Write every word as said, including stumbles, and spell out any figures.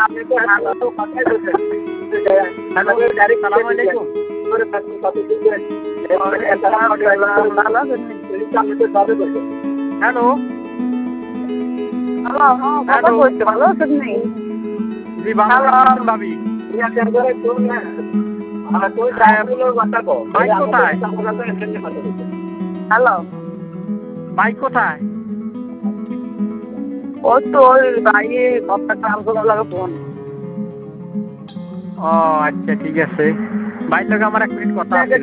আপনি তো হ্যালো তো কথাই বলছেন হ্যালো গাড়ি সালাম আলাইকুম করে থাকি কত দিন হ্যালো হ্যালো কথা বলতে ভালো আছেন নি জি ভালো আছেন ভাবি ভাই কোথায় হ্যালো ভাই কোথায় ও তো ওই বাইরে কথা কাম করার লাগে ফোন ও আচ্ছা ঠিক আছে ভাই লোক আমার এক মিনিট কথা আছে